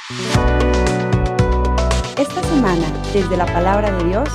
Esta semana, desde la Palabra de Dios,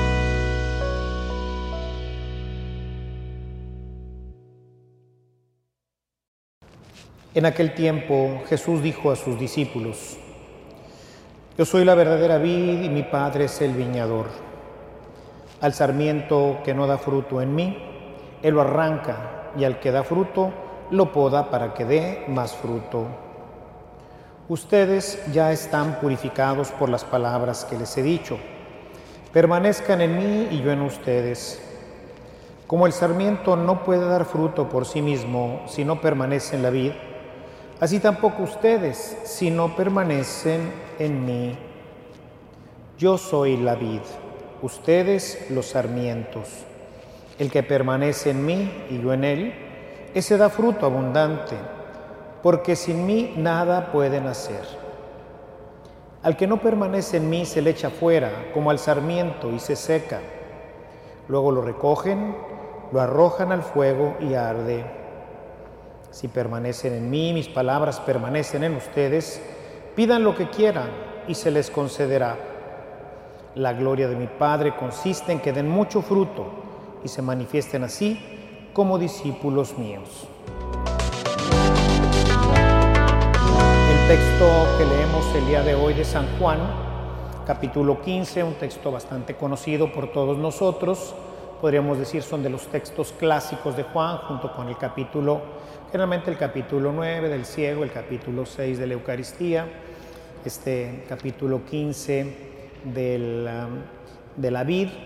En aquel tiempo Jesús dijo a sus discípulos: Yo soy la verdadera vid y mi Padre es el viñador. Al sarmiento que no da fruto en mí, Él lo arranca, y al que da fruto, lo poda para que dé más fruto. Ustedes ya están purificados por las palabras que les he dicho. Permanezcan en mí y yo en ustedes. Como el sarmiento no puede dar fruto por sí mismo si no permanece en la vid, así tampoco ustedes si no permanecen en mí. Yo soy la vid, ustedes los sarmientos. El que permanece en mí y yo en él, ese da fruto abundante, porque sin mí nada pueden hacer. Al que no permanece en mí se le echa fuera, como al sarmiento, y se seca. Luego lo recogen, lo arrojan al fuego y arde. Si permanecen en mí, mis palabras permanecen en ustedes, pidan lo que quieran y se les concederá. La gloria de mi Padre consiste en que den mucho fruto y se manifiesten así como discípulos míos. El texto que leemos el día de hoy de San Juan, capítulo 15, un texto bastante conocido por todos nosotros. Podríamos decir son de los textos clásicos de Juan, junto con el capítulo, generalmente el capítulo 9 del ciego, el capítulo 6 de la Eucaristía, este capítulo 15 de la vid,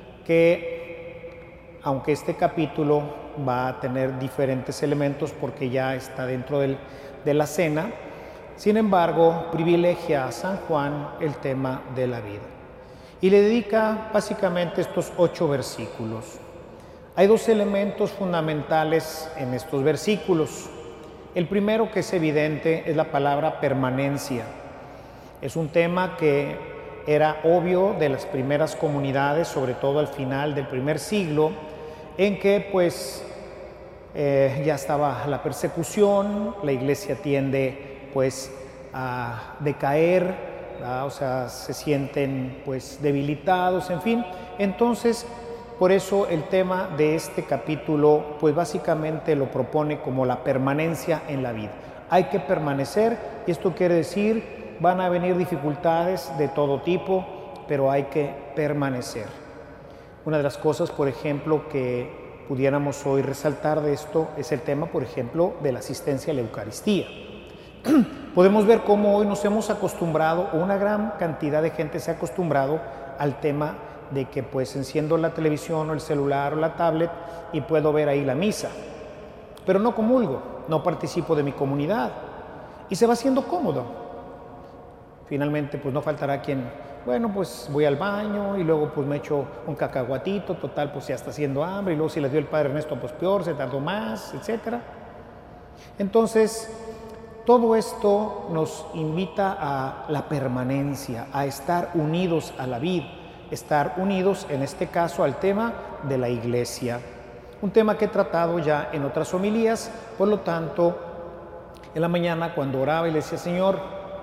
que aunque este capítulo va a tener diferentes elementos porque ya está dentro de la cena, sin embargo privilegia a San Juan el tema de la vid. Y le dedica básicamente estos 8 versículos. Hay 2 elementos fundamentales en estos versículos. El primero, que es evidente, es la palabra permanencia. Es un tema que era obvio de las primeras comunidades, sobre todo al final del primer siglo, en que pues ya estaba la persecución, la iglesia tiende pues a decaer, o sea, se sienten pues debilitados, en fin. Entonces, por eso el tema de este capítulo pues básicamente lo propone como la permanencia en la vida. Hay que permanecer, y esto quiere decir, van a venir dificultades de todo tipo, pero hay que permanecer. Una de las cosas, por ejemplo, que pudiéramos hoy resaltar de esto es el tema, por ejemplo, de la asistencia a la Eucaristía. Podemos ver cómo hoy nos hemos acostumbrado, o una gran cantidad de gente se ha acostumbrado al tema de que pues enciendo la televisión o el celular o la tablet y puedo ver ahí la misa, pero no comulgo, no participo de mi comunidad, y se va haciendo cómodo. Finalmente pues no faltará quien, bueno, pues voy al baño y luego pues me echo un cacahuatito, total pues ya está haciendo hambre, y luego si les dio el Padre Ernesto pues peor, se tardó más, etc. Entonces, todo esto nos invita a la permanencia, a estar unidos a la vid, estar unidos en este caso al tema de la iglesia. Un tema que he tratado ya en otras homilías, por lo tanto, en la mañana cuando oraba y le decía: Señor,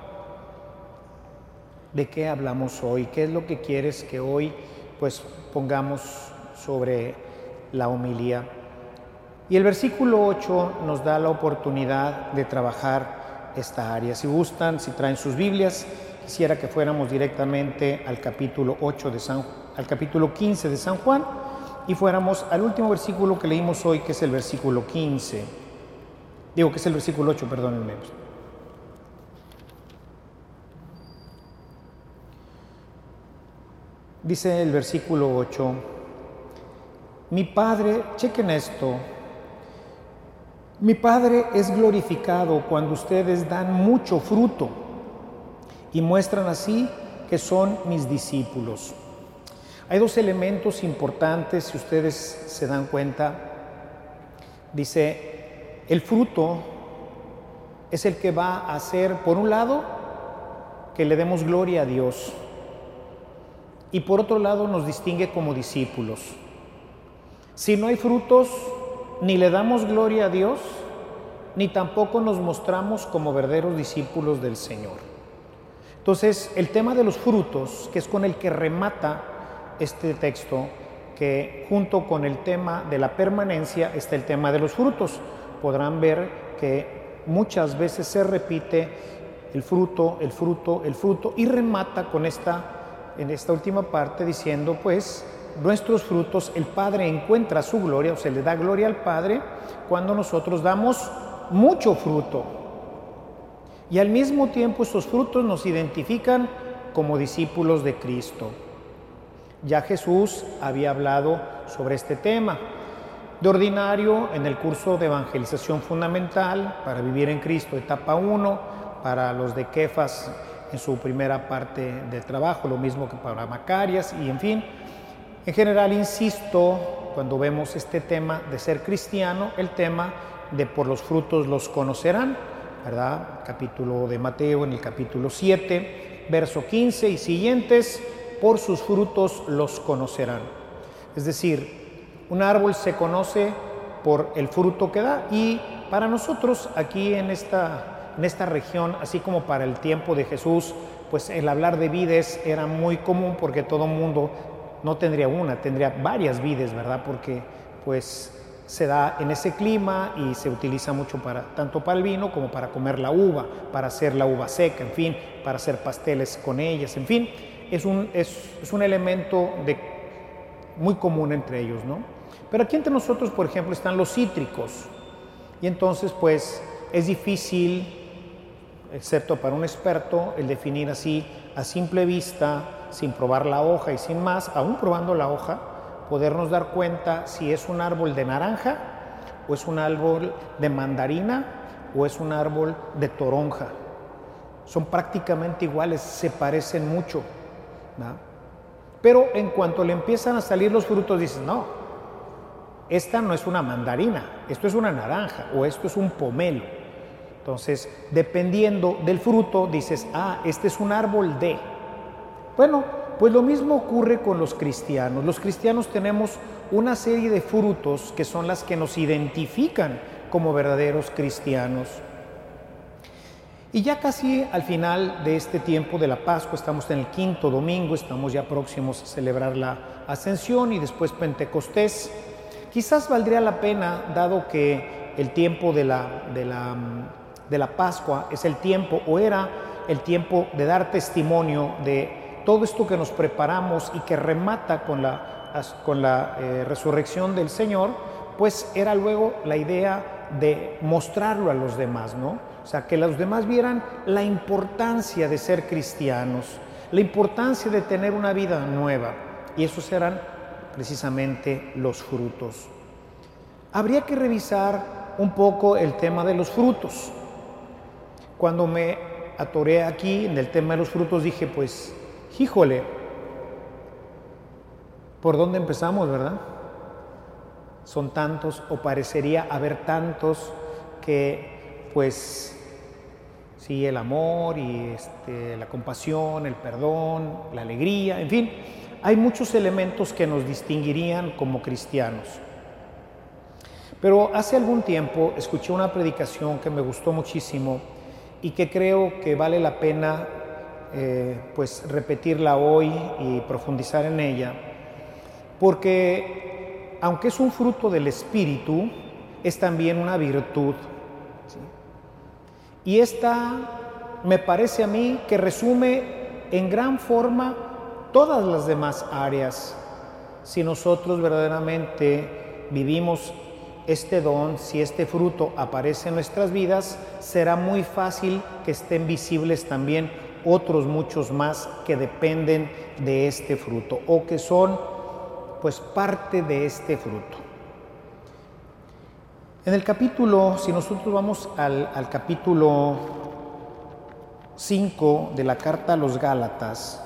¿de qué hablamos hoy? ¿Qué es lo que quieres que hoy pues pongamos sobre la homilía? Y el versículo 8 nos da la oportunidad de trabajar esta área. Si gustan, si traen sus Biblias, quisiera que fuéramos directamente al capítulo 8 al capítulo 15 de San Juan, y fuéramos al último versículo que leímos hoy, que es el versículo 15. Digo que es el versículo 8, perdónenme. Dice el versículo 8: Mi Padre, chequen esto, mi Padre es glorificado cuando ustedes dan mucho fruto y muestran así que son mis discípulos. Hay 2 elementos importantes, si ustedes se dan cuenta. Dice, el fruto es el que va a hacer, por un lado, que le demos gloria a Dios, y por otro lado nos distingue como discípulos. Si no hay frutos, ni le damos gloria a Dios, ni tampoco nos mostramos como verdaderos discípulos del Señor. Entonces, el tema de los frutos, que es con el que remata este texto, que junto con el tema de la permanencia está el tema de los frutos. Podrán ver que muchas veces se repite el fruto, el fruto, el fruto, y remata con en esta última parte diciendo, pues, nuestros frutos, el Padre encuentra su gloria, o se le da gloria al Padre cuando nosotros damos mucho fruto. Y al mismo tiempo estos frutos nos identifican como discípulos de Cristo. Ya Jesús había hablado sobre este tema. De ordinario, en el curso de evangelización fundamental para vivir en Cristo, etapa 1, para los de Kefas en su primera parte de trabajo, lo mismo que para Macarias, y en fin, en general insisto, cuando vemos este tema de ser cristiano, el tema de por los frutos los conocerán, ¿verdad? Capítulo de Mateo en el capítulo 7, verso 15 y siguientes, por sus frutos los conocerán. Es decir, un árbol se conoce por el fruto que da, y para nosotros aquí en esta región, así como para el tiempo de Jesús, pues el hablar de vides era muy común porque todo el mundo no tendría una, tendría varias vides, ¿verdad? Porque pues se da en ese clima y se utiliza mucho tanto para el vino como para comer la uva, para hacer la uva seca, en fin, para hacer pasteles con ellas, en fin, es un elemento muy común entre ellos, ¿no? Pero aquí entre nosotros, por ejemplo, están los cítricos, y entonces pues es difícil, excepto para un experto, el definir así a simple vista, sin probar la hoja y sin más, aún probando la hoja, podernos dar cuenta si es un árbol de naranja, o es un árbol de mandarina, o es un árbol de toronja. Son prácticamente iguales, se parecen mucho, ¿no? Pero en cuanto le empiezan a salir los frutos, dices, no, esta no es una mandarina, esto es una naranja, o esto es un pomelo. Entonces, dependiendo del fruto, dices, este es un árbol de... Bueno, pues lo mismo ocurre con los cristianos. Los cristianos tenemos una serie de frutos que son las que nos identifican como verdaderos cristianos. Y ya casi al final de este tiempo de la Pascua, estamos en el 5º domingo, estamos ya próximos a celebrar la Ascensión y después Pentecostés. Quizás valdría la pena, dado que el tiempo de la Pascua es el tiempo, o era el tiempo de dar testimonio de todo esto que nos preparamos y que remata con la resurrección del Señor, pues era luego la idea de mostrarlo a los demás, ¿no? O sea, que los demás vieran la importancia de ser cristianos, la importancia de tener una vida nueva, y esos eran precisamente los frutos. Habría que revisar un poco el tema de los frutos. Cuando me atoré aquí en el tema de los frutos, dije, pues, híjole, ¿por dónde empezamos, verdad? Son tantos, o parecería haber tantos, que pues sí, el amor y la compasión, el perdón, la alegría, en fin, hay muchos elementos que nos distinguirían como cristianos. Pero hace algún tiempo escuché una predicación que me gustó muchísimo y que creo que vale la pena pues repetirla hoy y profundizar en ella, porque aunque es un fruto del Espíritu, es también una virtud, ¿sí? Y esta me parece a mí que resume en gran forma todas las demás áreas. Si nosotros verdaderamente vivimos este don, si este fruto aparece en nuestras vidas, será muy fácil que estén visibles también otros muchos más que dependen de este fruto o que son pues parte de este fruto. En el capítulo, si nosotros vamos al capítulo 5 de la carta a los Gálatas,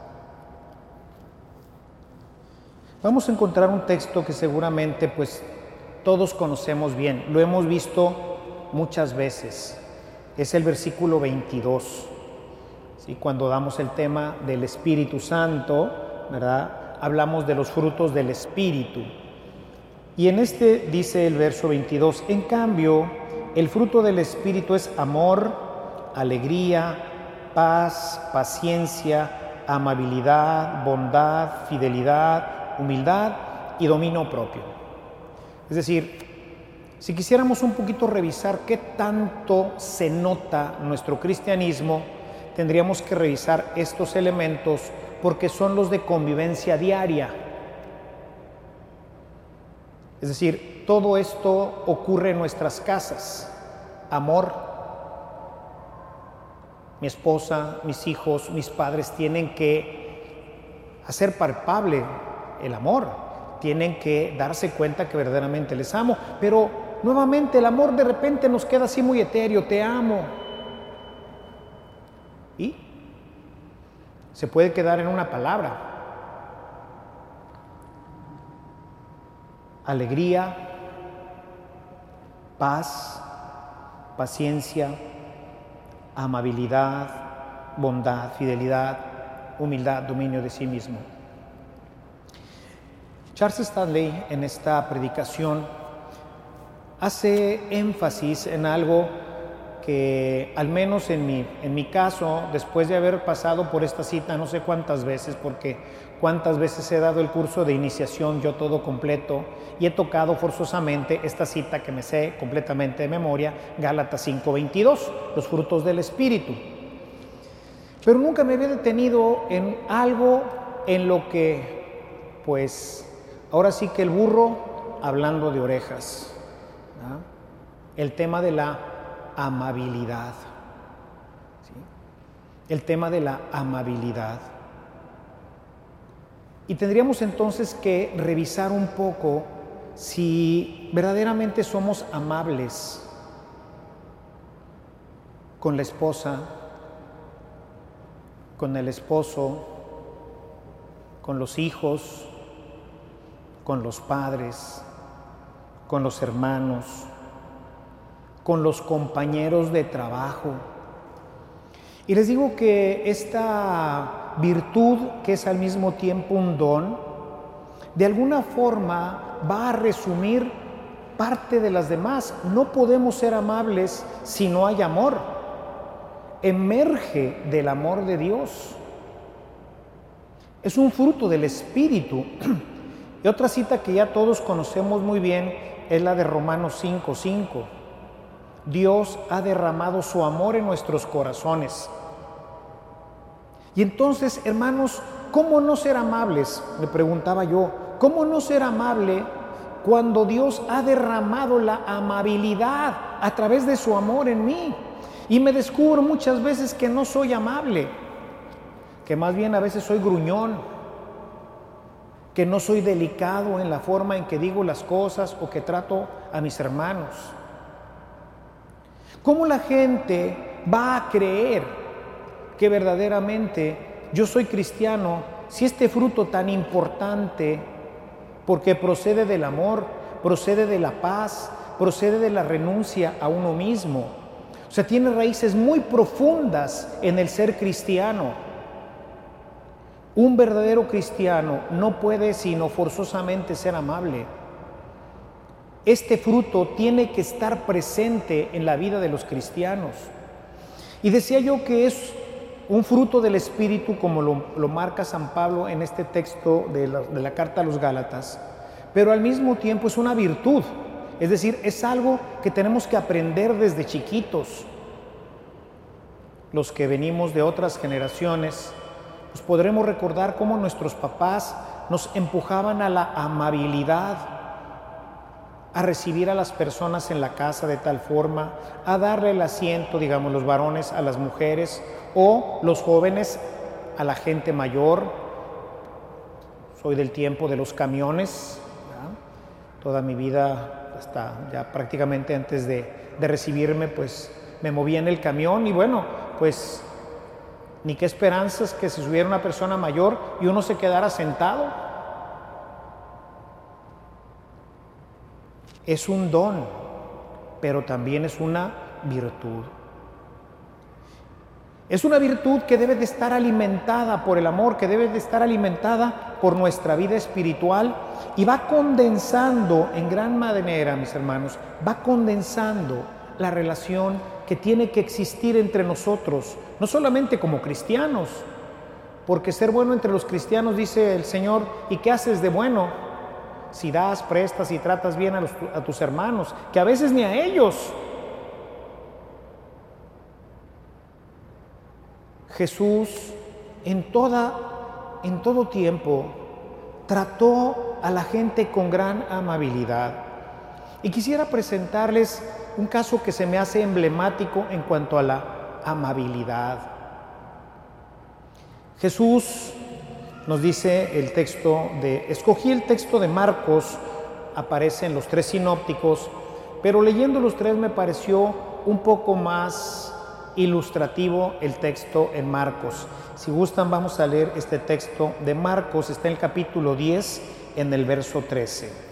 vamos a encontrar un texto que seguramente pues todos conocemos bien, lo hemos visto muchas veces. Es el versículo 22. ¿Sí? Cuando damos el tema del Espíritu Santo, ¿verdad? Hablamos de los frutos del Espíritu. Y en dice el verso 22, en cambio, el fruto del Espíritu es amor, alegría, paz, paciencia, amabilidad, bondad, fidelidad, humildad y dominio propio. Es decir, si quisiéramos un poquito revisar qué tanto se nota nuestro cristianismo, tendríamos que revisar estos elementos porque son los de convivencia diaria. Es decir, todo esto ocurre en nuestras casas. Amor. Mi esposa, mis hijos, mis padres tienen que hacer palpable el amor. Tienen que darse cuenta que verdaderamente les amo. Pero nuevamente el amor de repente nos queda así muy etéreo. Te amo. ¿Y? Se puede quedar en una palabra. Alegría, paz, paciencia, amabilidad, bondad, fidelidad, humildad, dominio de sí mismo. Charles Stanley en esta predicación hace énfasis en algo que al menos en mi caso, después de haber pasado por esta cita no sé cuántas veces, porque cuántas veces he dado el curso de iniciación yo todo completo y he tocado forzosamente esta cita que me sé completamente de memoria, Gálatas 5:22, los frutos del Espíritu. Pero nunca me había detenido en algo en lo que, pues, ahora sí que el burro hablando de orejas, ¿no? El tema de la amabilidad, ¿sí? El tema de la amabilidad. Y tendríamos entonces que revisar un poco si verdaderamente somos amables con la esposa, con el esposo, con los hijos, con los padres, con los hermanos, con los compañeros de trabajo. Y les digo que esta virtud, que es al mismo tiempo un don, de alguna forma va a resumir parte de las demás. No podemos ser amables si no hay amor. Emerge del amor de Dios. Es un fruto del Espíritu. Y otra cita que ya todos conocemos muy bien es la de Romanos 5:5. Dios ha derramado su amor en nuestros corazones. Y entonces, hermanos, ¿cómo no ser amables? Me preguntaba yo, ¿cómo no ser amable cuando Dios ha derramado la amabilidad a través de su amor en mí? Y me descubro muchas veces que no soy amable, que más bien a veces soy gruñón, que no soy delicado en la forma en que digo las cosas o que trato a mis hermanos. ¿Cómo la gente va a creer que verdaderamente yo soy cristiano si este fruto tan importante, porque procede del amor, procede de la paz, procede de la renuncia a uno mismo, o sea, tiene raíces muy profundas en el ser cristiano? Un verdadero cristiano no puede sino forzosamente ser amable. Este fruto tiene que estar presente en la vida de los cristianos. Y decía yo que es un fruto del Espíritu, como lo marca San Pablo en este texto de la carta a los Gálatas, pero al mismo tiempo es una virtud, es decir, es algo que tenemos que aprender desde chiquitos. Los que venimos de otras generaciones, pues podremos recordar cómo nuestros papás nos empujaban a la amabilidad, a recibir a las personas en la casa de tal forma, a darle el asiento, digamos, los varones a las mujeres o los jóvenes a la gente mayor. Soy del tiempo de los camiones, ¿ya? Toda mi vida, hasta ya prácticamente antes de recibirme, pues me movía en el camión y bueno, pues ni qué esperanzas que se subiera una persona mayor y uno se quedara sentado. Es un don, pero también es una virtud. Es una virtud que debe de estar alimentada por el amor, que debe de estar alimentada por nuestra vida espiritual y va condensando en gran manera, mis hermanos, va condensando la relación que tiene que existir entre nosotros, no solamente como cristianos, porque ser bueno entre los cristianos, dice el Señor, ¿y qué haces de bueno? Si das, prestas y tratas bien a tus hermanos, que a veces ni a ellos. Jesús en todo tiempo trató a la gente con gran amabilidad. Y quisiera presentarles un caso que se me hace emblemático en cuanto a la amabilidad. Jesús nos dice el texto escogí el texto de Marcos, aparece en los 3 sinópticos, pero leyendo los 3 me pareció un poco más ilustrativo el texto en Marcos. Si gustan, vamos a leer este texto de Marcos, está en el capítulo 10, en el verso 13.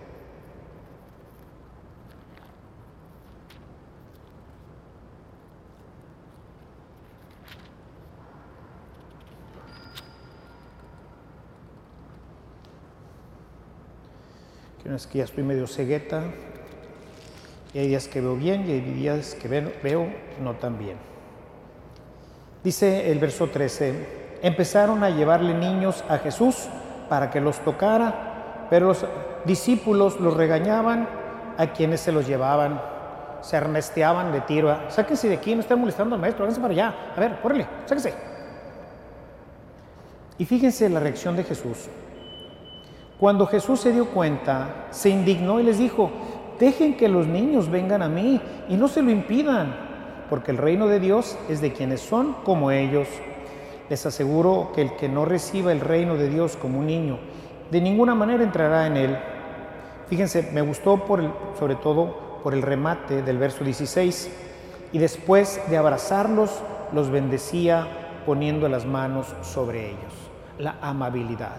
Es que ya estoy medio cegueta, y hay días que veo bien y hay días que veo no tan bien. Dice el verso 13, empezaron a llevarle niños a Jesús para que los tocara, pero los discípulos los regañaban a quienes se los llevaban, se arnesteaban de tiro, sáquense de aquí, no estén molestando al maestro, háganse para allá, a ver, córrele, sáquense. Y fíjense la reacción de Jesús. Cuando Jesús se dio cuenta, se indignó y les dijo, dejen que los niños vengan a mí y no se lo impidan, porque el reino de Dios es de quienes son como ellos. Les aseguro que el que no reciba el reino de Dios como un niño, de ninguna manera entrará en él. Fíjense, me gustó sobre todo por el remate del verso 16. Y después de abrazarlos, los bendecía poniendo las manos sobre ellos. La amabilidad.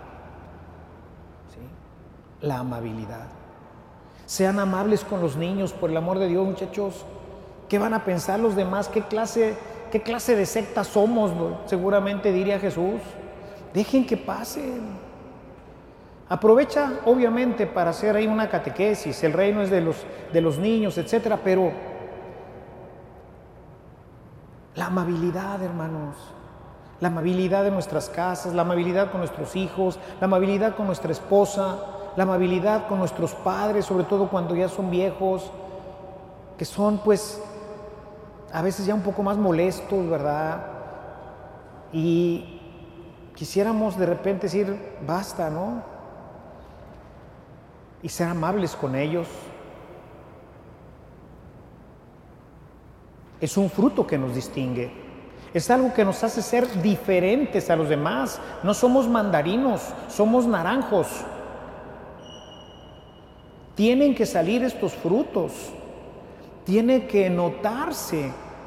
La amabilidad. Sean amables con los niños, por el amor de Dios, muchachos. ¿Qué van a pensar los demás? ¿Qué clase de secta somos? Seguramente diría Jesús. Dejen que pasen. Aprovecha, obviamente, para hacer ahí una catequesis. El reino es de los niños, etcétera, pero la amabilidad, hermanos. La amabilidad de nuestras casas, la amabilidad con nuestros hijos, la amabilidad con nuestra esposa, la amabilidad con nuestros padres, sobre todo cuando ya son viejos, que son pues a veces ya un poco más molestos, ¿verdad? Y quisiéramos de repente decir, basta, ¿no? Y ser amables con ellos. Es un fruto que nos distingue. Es algo que nos hace ser diferentes a los demás. No somos mandarinos, somos naranjos. Tienen que salir estos frutos, tiene que notarse,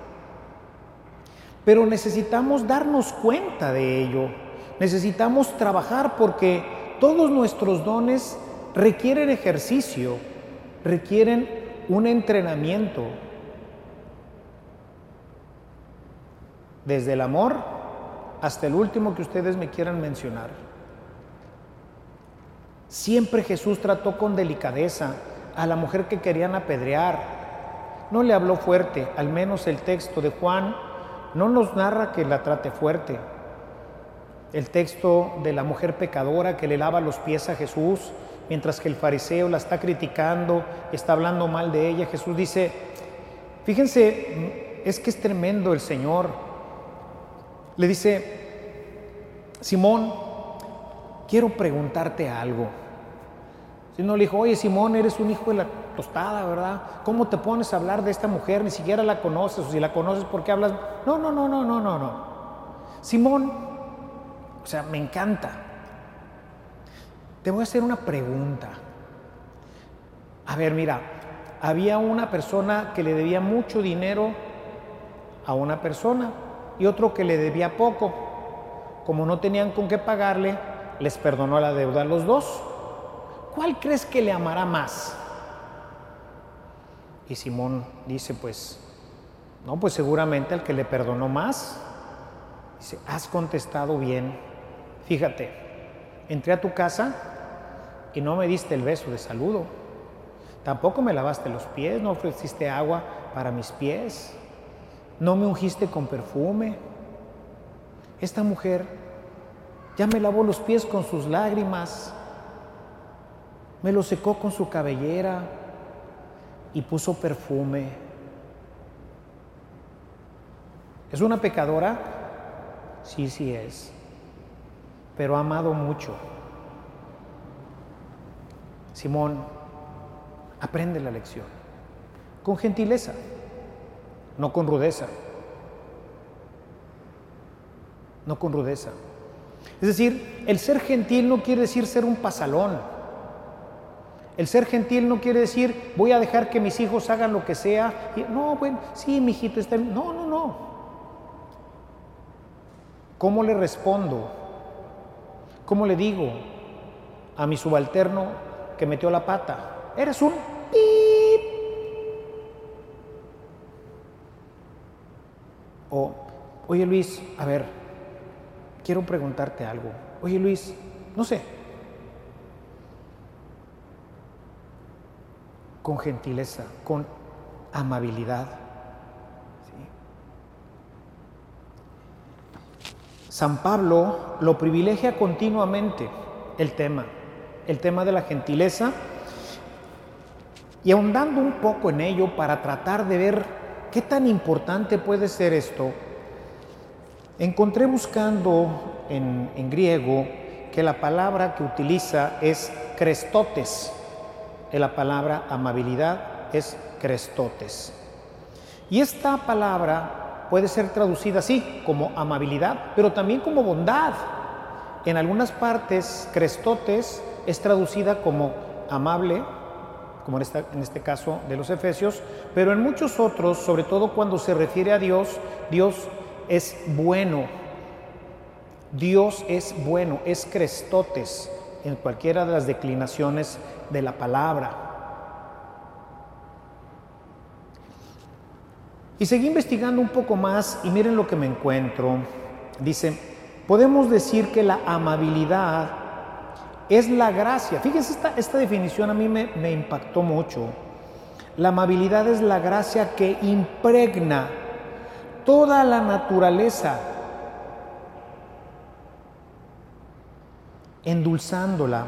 pero necesitamos darnos cuenta de ello, necesitamos trabajar porque todos nuestros dones requieren ejercicio, requieren un entrenamiento, desde el amor hasta el último que ustedes me quieran mencionar. Siempre Jesús trató con delicadeza a la mujer que querían apedrear. No le habló fuerte, al menos el texto de Juan no nos narra que la trate fuerte. El texto de la mujer pecadora que le lava los pies a Jesús, mientras que el fariseo la está criticando, está hablando mal de ella. Jesús dice, fíjense, es que es tremendo el Señor. Le dice, Simón, quiero preguntarte algo. Si no le dijo, oye Simón, eres un hijo de la tostada, ¿verdad? ¿Cómo te pones a hablar de esta mujer? Ni siquiera la conoces, o si la conoces, ¿por qué hablas? No. Simón, o sea, me encanta. Te voy a hacer una pregunta. A ver, mira, había una persona que le debía mucho dinero a una persona y otro que le debía poco. Como no tenían con qué pagarle, les perdonó la deuda a los dos. ¿Cuál crees que le amará más? Y Simón dice, pues seguramente al que le perdonó más. Dice, has contestado bien. Fíjate, entré a tu casa y no me diste el beso de saludo. Tampoco me lavaste los pies, no ofreciste agua para mis pies, no me ungiste con perfume. Esta mujer ya me lavó los pies con sus lágrimas, me los secó con su cabellera y puso perfume. ¿Es una pecadora? Sí, sí es, pero ha amado mucho. Simón, aprende la lección, con gentileza, no con rudeza. No con rudeza. Es decir, el ser gentil no quiere decir ser un pasalón. El ser gentil no quiere decir voy a dejar que mis hijos hagan lo que sea. No, bueno, sí, mijito, está bien. No, no, no. ¿Cómo le respondo? ¿Cómo le digo a mi subalterno que metió la pata? Eres un pip. O, oye Luis, a ver, quiero preguntarte algo. Oye Luis, no sé. Con gentileza, con amabilidad. ¿Sí? San Pablo lo privilegia continuamente el tema de la gentileza, y ahondando un poco en ello para tratar de ver qué tan importante puede ser esto, encontré buscando en griego que la palabra que utiliza es krestotes. La palabra amabilidad es krestotes. Y esta palabra puede ser traducida así, como amabilidad, pero también como bondad. En algunas partes, krestotes es traducida como amable, como en este caso de los Efesios, pero en muchos otros, sobre todo cuando se refiere a Dios, Dios es bueno. Dios es bueno, es krestotes en cualquiera de las declinaciones de la palabra. Y seguí investigando un poco más y miren lo que me encuentro. Dice, podemos decir que la amabilidad es la gracia. Fíjense, esta definición a mí me impactó mucho. La amabilidad es la gracia que impregna toda la naturaleza, endulzándola,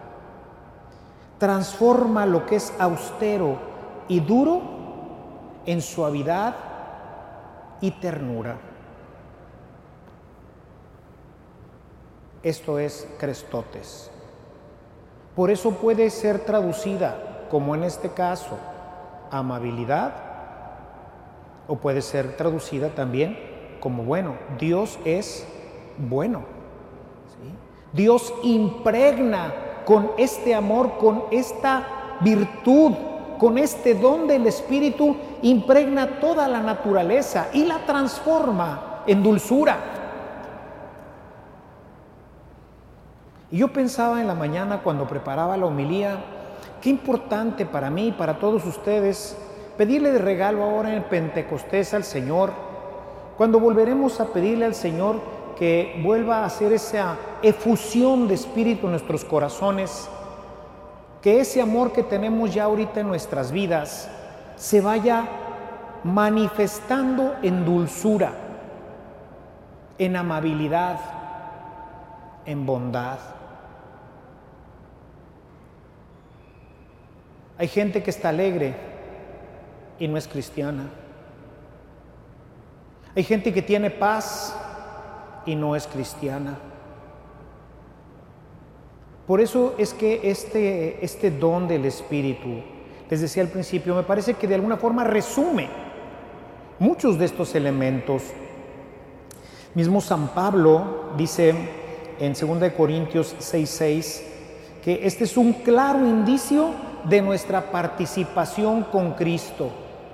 transforma lo que es austero y duro en suavidad y ternura. Esto es krestotes. Por eso puede ser traducida, como en este caso, amabilidad, o puede ser traducida también como bueno. Dios es bueno. ¿Sí? Dios impregna con este amor, con esta virtud, con este don del Espíritu, impregna toda la naturaleza y la transforma en dulzura. Y yo pensaba en la mañana cuando preparaba la homilía, qué importante para mí y para todos ustedes pedirle de regalo ahora en Pentecostés al Señor, cuando volveremos a pedirle al Señor que vuelva a hacer esa efusión de espíritu en nuestros corazones, que ese amor que tenemos ya ahorita en nuestras vidas se vaya manifestando en dulzura, en amabilidad, en bondad. Hay gente que está alegre y no es cristiana. Hay gente que tiene paz y no es cristiana. Por eso es que este don del Espíritu, les decía al principio, me parece que de alguna forma resume muchos de estos elementos. Mismo San Pablo dice en 2 Corintios 6:6 que este es un claro indicio de nuestra participación con Cristo.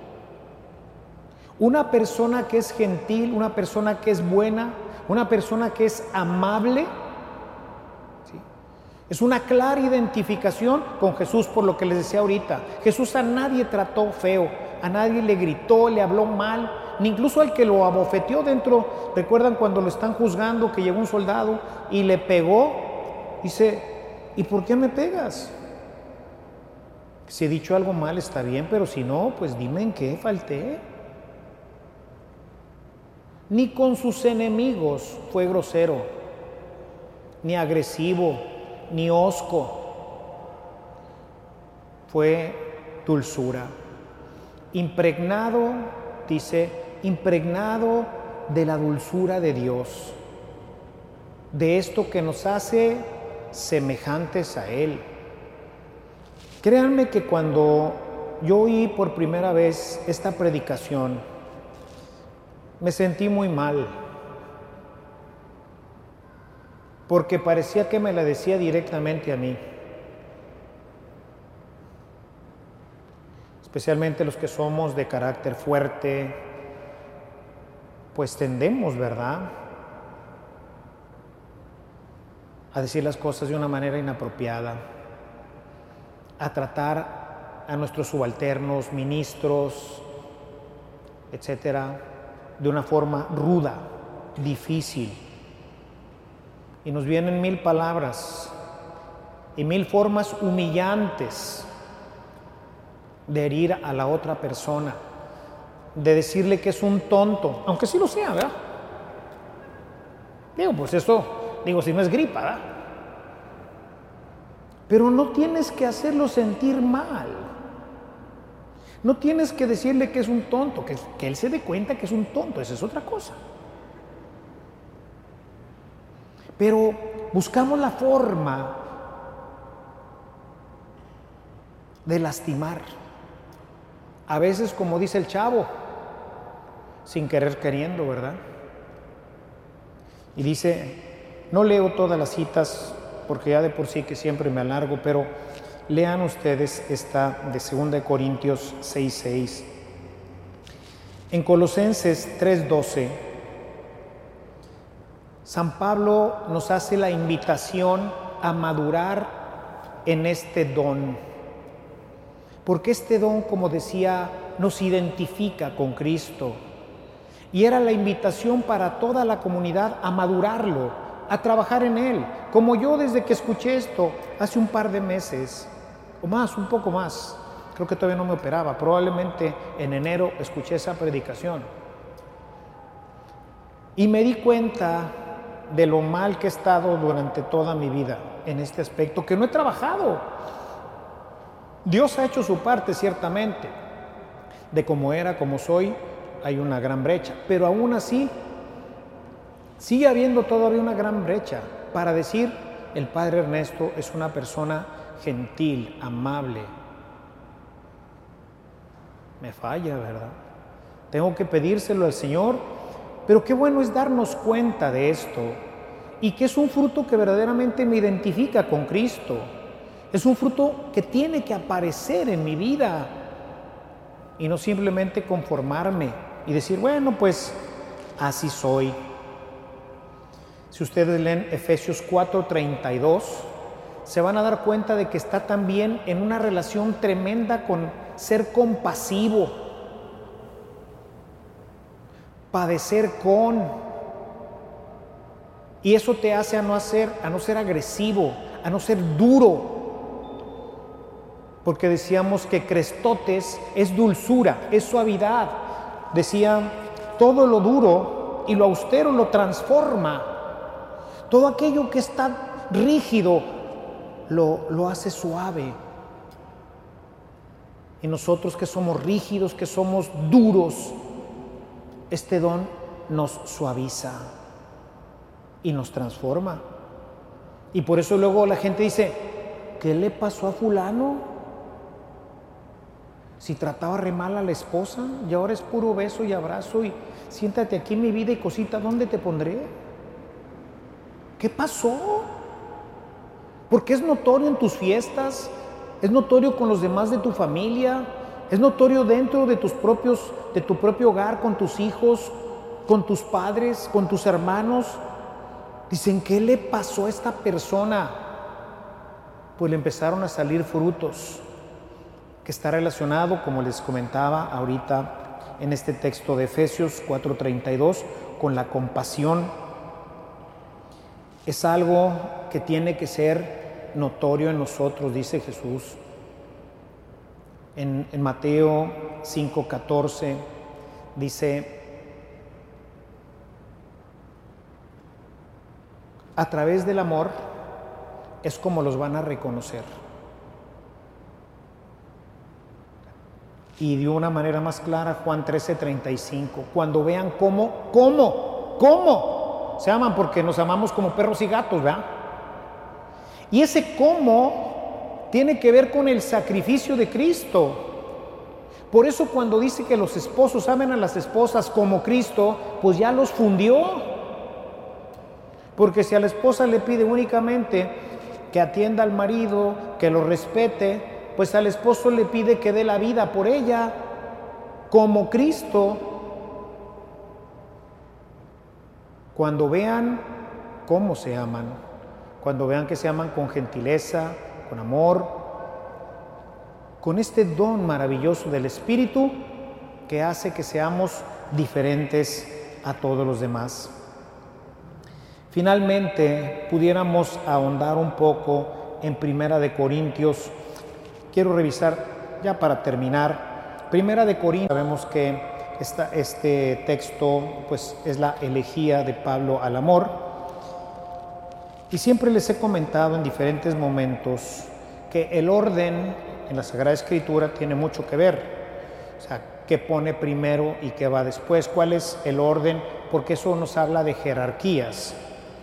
Una persona que es gentil, una persona que es buena, una persona que es amable, ¿sí?, es una clara identificación con Jesús, por lo que les decía ahorita. Jesús a nadie trató feo, a nadie le gritó, le habló mal, ni incluso al que lo abofeteó dentro. ¿Recuerdan cuando lo están juzgando, que llegó un soldado y le pegó? Dice, ¿y por qué me pegas? Si he dicho algo mal está bien, pero si no, pues dime en qué falté. Ni con sus enemigos fue grosero, ni agresivo, ni hosco. Fue dulzura. Impregnado, dice, impregnado de la dulzura de Dios, de esto que nos hace semejantes a Él. Créanme que cuando yo oí por primera vez esta predicación, me sentí muy mal, porque parecía que me la decía directamente a mí. Especialmente los que somos de carácter fuerte, pues tendemos, ¿verdad?, a decir las cosas de una manera inapropiada, a tratar a nuestros subalternos, ministros, etcétera, de una forma ruda, difícil. Y nos vienen 1000 palabras y 1000 formas humillantes de herir a la otra persona, de decirle que es un tonto, aunque sí lo sea, ¿verdad? Pues eso, si no es gripa, ¿verdad? Pero no tienes que hacerlo sentir mal. No tienes que decirle que es un tonto, que él se dé cuenta que es un tonto, esa es otra cosa. Pero buscamos la forma de lastimar. A veces, como dice el chavo, sin querer queriendo, ¿verdad? Y dice, no leo todas las citas porque ya de por sí que siempre me alargo, pero lean ustedes esta de 2 Corintios 6:6. En Colosenses 3:12, San Pablo nos hace la invitación a madurar en este don. Porque este don, como decía, nos identifica con Cristo. Y era la invitación para toda la comunidad a madurarlo, a trabajar en él. Como yo desde que escuché esto hace un par de meses, o más, un poco más, creo que todavía no me operaba, probablemente en enero escuché esa predicación. Y me di cuenta de lo mal que he estado durante toda mi vida en este aspecto, que no he trabajado. Dios ha hecho su parte, ciertamente. De cómo era, como soy, hay una gran brecha. Pero aún así, sigue habiendo todavía una gran brecha para decir, el Padre Ernesto es una persona gentil, amable. Me falla, ¿verdad? Tengo que pedírselo al Señor, pero qué bueno es darnos cuenta de esto y que es un fruto que verdaderamente me identifica con Cristo. Es un fruto que tiene que aparecer en mi vida y no simplemente conformarme y decir, bueno, pues así soy. Si ustedes leen Efesios 4:32, se van a dar cuenta de que está también en una relación tremenda con ser compasivo, padecer con, y eso te hace a no ser agresivo, a no ser duro. Porque decíamos que crestotes es dulzura, es suavidad. Decía, todo lo duro y lo austero lo transforma. Todo aquello que está rígido lo hace suave. Y nosotros que somos rígidos, que somos duros, este don nos suaviza y nos transforma. Y por eso luego la gente dice, ¿qué le pasó a fulano? Si trataba re mal a la esposa y ahora es puro beso y abrazo y siéntate aquí en mi vida y cosita, ¿dónde te pondré? ¿Qué pasó? Porque es notorio en tus fiestas, es notorio con los demás de tu familia, es notorio dentro de tu propio hogar, con tus hijos, con tus padres, con tus hermanos. Dicen, ¿qué le pasó a esta persona? Pues le empezaron a salir frutos, que está relacionado, como les comentaba ahorita en este texto de Efesios 4:32, con la compasión. Es algo que tiene que ser notorio en nosotros, dice Jesús. En Mateo 5:14 dice: a través del amor es como los van a reconocer. Y de una manera más clara, Juan 13:35, cuando vean cómo se aman, porque nos amamos como perros y gatos, ¿verdad? Y ese cómo tiene que ver con el sacrificio de Cristo. Por eso cuando dice que los esposos amen a las esposas como Cristo, pues ya los fundió. Porque si a la esposa le pide únicamente que atienda al marido, que lo respete, pues al esposo le pide que dé la vida por ella, como Cristo. Cuando vean cómo se aman, cuando vean que se aman con gentileza, con amor, con este don maravilloso del Espíritu que hace que seamos diferentes a todos los demás. Finalmente, pudiéramos ahondar un poco en Primera de Corintios. Quiero revisar, ya para terminar, Primera de Corintios. Sabemos que este texto pues, es la elegía de Pablo al amor. Y siempre les he comentado en diferentes momentos que el orden en la Sagrada Escritura tiene mucho que ver. O sea, qué pone primero y qué va después, cuál es el orden, porque eso nos habla de jerarquías.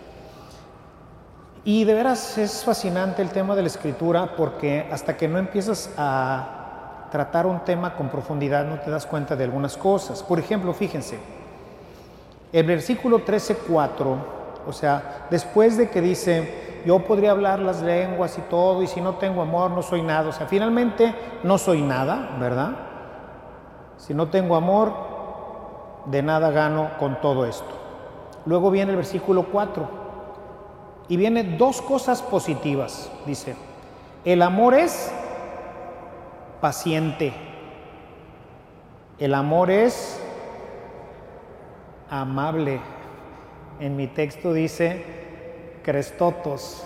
Y de veras es fascinante el tema de la Escritura, porque hasta que no empiezas a tratar un tema con profundidad no te das cuenta de algunas cosas. Por ejemplo, fíjense, el versículo 13:4, o sea, después de que dice, yo podría hablar las lenguas y todo, y si no tengo amor no soy nada. O sea, finalmente no soy nada, ¿verdad? Si no tengo amor, de nada gano con todo esto. Luego viene el versículo 4. Y vienen dos cosas positivas, dice, el amor es paciente, el amor es amable. En mi texto dice Christotos.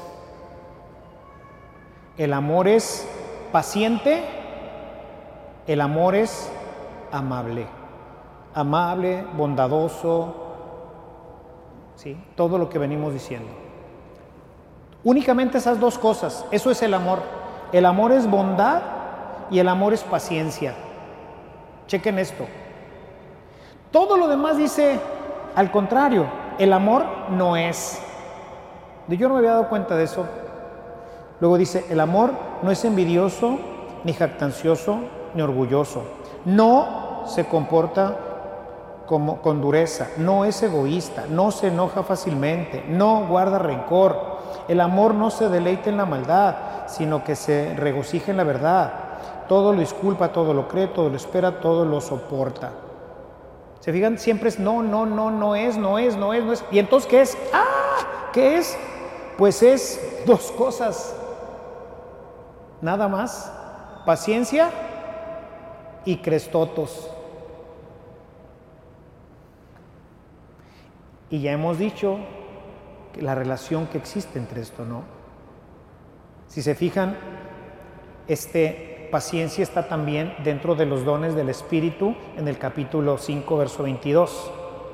El amor es paciente, el amor es amable, amable, bondadoso, ¿sí? Todo lo que venimos diciendo. Únicamente esas dos cosas, eso es el amor. El amor es bondad y el amor es paciencia. Chequen esto. Todo lo demás dice al contrario, el amor no es. Yo no me había dado cuenta de eso. Luego dice, el amor no es envidioso, ni jactancioso, ni orgulloso. No se comporta con dureza, no es egoísta, no se enoja fácilmente, no guarda rencor. El amor no se deleita en la maldad, sino que se regocija en la verdad. Todo lo disculpa, todo lo cree, todo lo espera, todo lo soporta. ¿Se fijan? Siempre es no es. ¿Y entonces qué es? ¿Qué es? Pues es dos cosas. Nada más. Paciencia y Christotos. Y ya hemos dicho la relación que existe entre esto, ¿no? Si se fijan, paciencia está también dentro de los dones del Espíritu en el capítulo 5, verso 22. ¿Sí?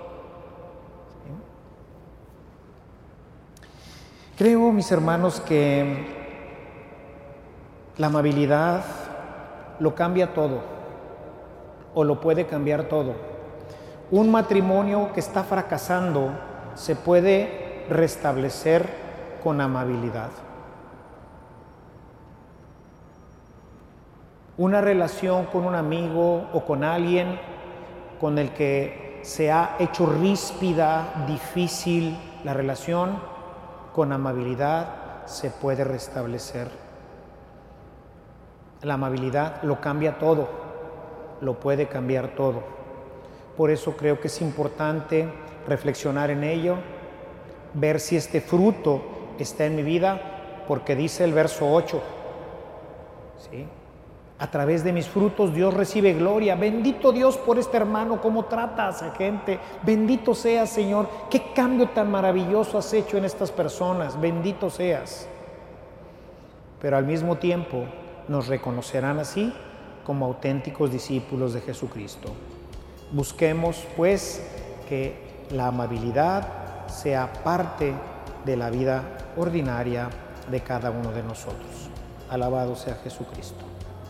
Creo, mis hermanos, que la amabilidad lo cambia todo, o lo puede cambiar todo. Un matrimonio que está fracasando se puede restablecer con amabilidad. Una relación con un amigo o con alguien con el que se ha hecho ríspida, difícil la relación, con amabilidad se puede restablecer. La amabilidad lo cambia todo, lo puede cambiar todo. Por eso creo que es importante reflexionar en ello, ver si este fruto está en mi vida, porque dice el verso 8, ¿sí? A través de mis frutos Dios recibe gloria. Bendito Dios por este hermano, cómo trata a esa gente. Bendito seas, Señor. Qué cambio tan maravilloso has hecho en estas personas. Bendito seas. Pero al mismo tiempo nos reconocerán así como auténticos discípulos de Jesucristo. Busquemos, pues, que la amabilidad sea parte de la vida ordinaria de cada uno de nosotros. Alabado sea Jesucristo.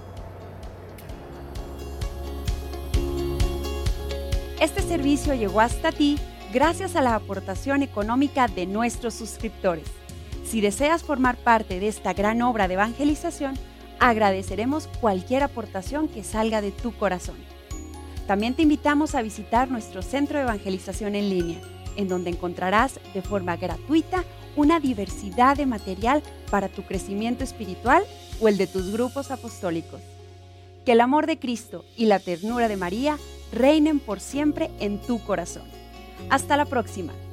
Este servicio llegó hasta ti gracias a la aportación económica de nuestros suscriptores. Si deseas formar parte de esta gran obra de evangelización, agradeceremos cualquier aportación que salga de tu corazón. También te invitamos a visitar nuestro centro de evangelización en línea, en donde encontrarás de forma gratuita una diversidad de material para tu crecimiento espiritual o el de tus grupos apostólicos. Que el amor de Cristo y la ternura de María reinen por siempre en tu corazón. Hasta la próxima.